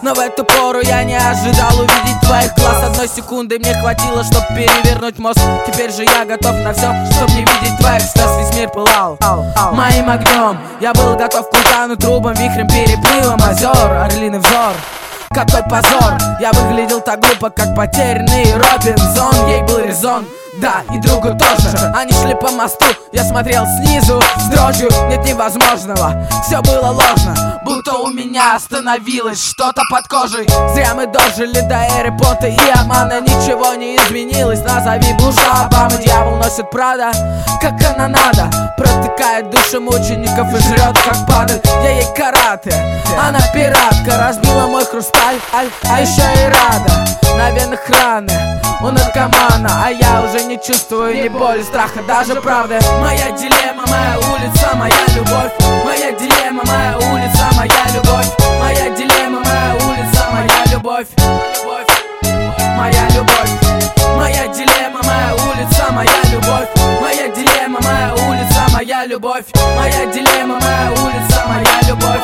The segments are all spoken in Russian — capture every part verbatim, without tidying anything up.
Но в эту пору я не ожидал увидеть твоих глаз. Одной секунды мне хватило, чтоб перевернуть мозг. Теперь же я готов на все, чтоб не видеть твоих слез. Весь мир пылал моим огнем. Я был готов к вулкану, трубам, вихрем, переплывом озер. Орлиный взор, какой позор. Я выглядел так глупо, как потерянный Робинзон. Ей был резон, да, и другу тоже. Они шли по мосту, я смотрел снизу с дрожью. Нет невозможного, все было ложно, будто у меня остановилось что-то под кожей. Зря мы дожили до эры пота и обмана. Ничего не изменилось, назови Буша Обама. Дьявол носит Прада, как канонада, протыкает души мучеников и жрет, как падает. Я ей карате, она пиратка, разбила мой хрусталь, а еще и рада. На венах раны у наркомана, а я уже не чувствую ни боли, страха, даже правды. Моя дилемма, моя улица, моя любовь. Моя дилемма, моя улица, моя любовь. Моя дилемма, моя улица, моя любовь. Моя любовь. Моя дилемма, моя улица, моя любовь. Моя дилемма, моя улица, моя любовь. Моя дилемма, моя улица, моя любовь.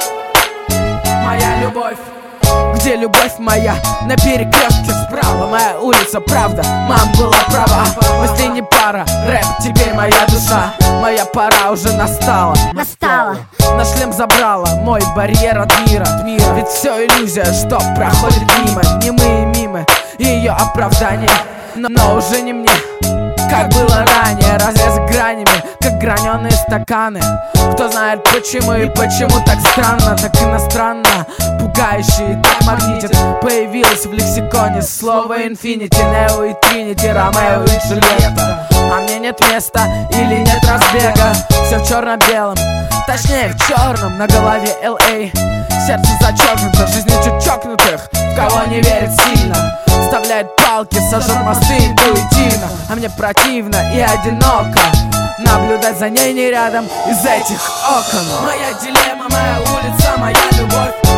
Моя любовь. Где любовь моя? На перекрестке справа. Моя улица, правда, мам была права. Мысли не пара, рэп теперь моя душа. Моя пора уже настала. Настала. На шлем забрала мой барьер от мира. Ведь все иллюзия, что проходит мимо. Немые мимы и ее оправдание, но, но уже не мне, как было ранее. Разрез гранями, как граненые стаканы. Кто знает почему и почему так странно, так иностранно, пугающе и так магнитит. Появилось в лексиконе слово инфинити, Нео и Тринити, Ромео и Джульетта. А мне нет места или нет разбега. Все в черно-белом, точнее в черном, на голове эл эй. Сердце зачеркнуто, жизнь чуть чокнутых, в кого не верит сильно. Вставляет палки, сожжет мосты интуитивно. А мне противно и одиноко наблюдать за ней не рядом из этих окон. Моя дилемма, моя улица, моя любовь.